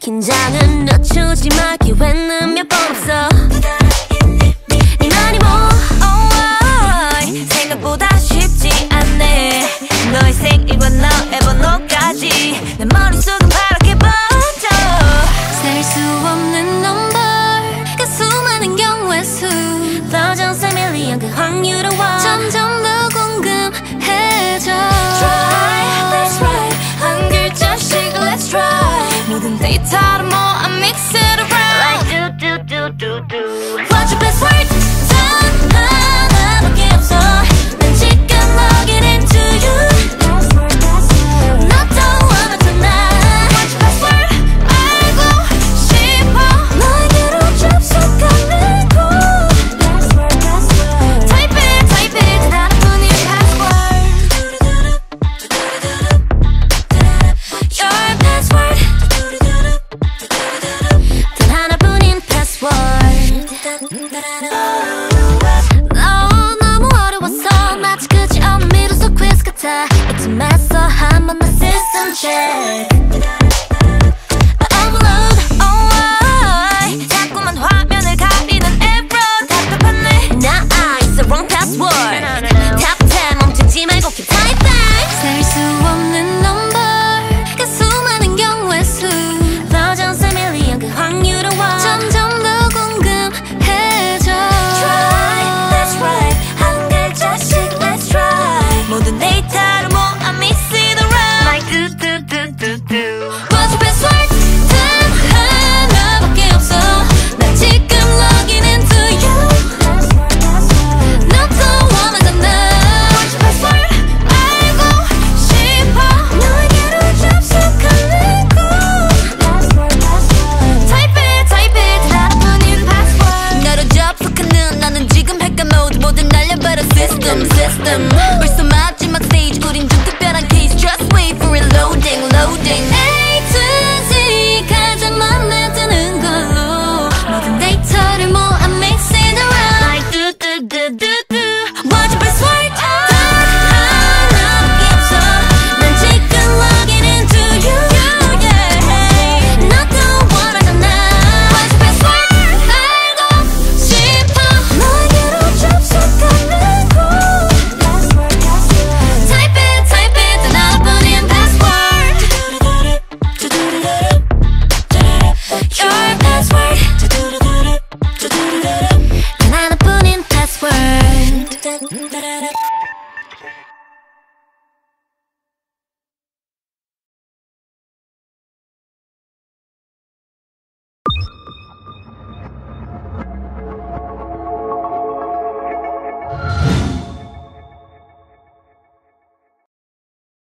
긴장은 늦추지 마. 기회는 몇 번 없어. 네 말이 뭐 생각보다 쉽지 않네. 너의 생일과 너의 번호까지 내 머릿속은 파랗게 번져. 셀 수 없는 넘버, 그 수많은 경우의 수. Thousands of million, 그 확률은 점점 더 궁금해져. Try, that's right. 한 글자씩 let's try. 모든 데이터를 모아 mix it around like do. What's your best word? 단 하나밖에 없어. 난 지금 login into you. 너도 원하잖아. What's your best word? 알고 싶어. 너에게로 접속하는 곳. Type it 단 하나뿐인 password. Your password. 단 하나뿐인 password. 너무 어려웠어. 마치 끝이 없는 미루서 퀴즈 같아. 이쯤에서 한번 더 system check. Overload, 자꾸만 화면을 가리는 error. 답답하네. 나 it's the wrong password. Top 10 멈추지 말고 keep typing. 셀 수 없는 넘버, 그 수많은 경우의 수. Thousands of million, 그 확률은 점점 더 궁금해져. Try, that's right. 한 글자씩 let's try. 모든 데이터를 모아 mix it around like do. What's your best word? 단 하나밖에 없어. 난 지금 login into you. 너도 원하잖아. What's your best word? 알고 싶어. 너에게로 접속하는 곳. Type it 하나뿐인 password. 나로 접속하는 나는 지금 핵가 모두 모든 날려버려 system. 벌써 마지막 stage. 우린 좀 특별한 case. Just wait for it loading. A to Z 가장 맘에 드는 걸로 모든 데이터를 모아 mix it around like do. What's your best word? 단 하나밖에 없어. 난 지금 login into you. 너도 원하잖아. What's your best word? 알고 싶어. 너에게로 접속하는 곳. Type it 단 하나뿐인 password. Your password. 단 하나뿐인 password.